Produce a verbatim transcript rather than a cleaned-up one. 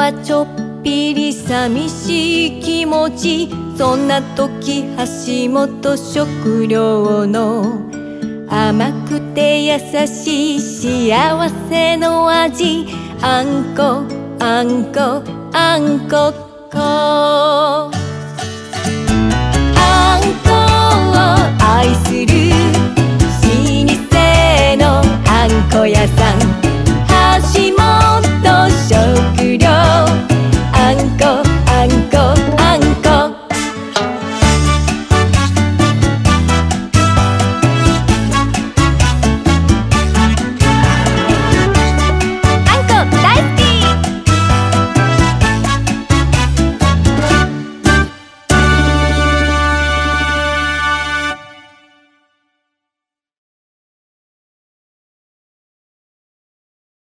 はちょっぴり寂しい気持ち。そんな時橋本食料の甘くて優しい幸せの味。あんこあんこあんこっこ。あんこを愛する老舗のあんこ屋さん。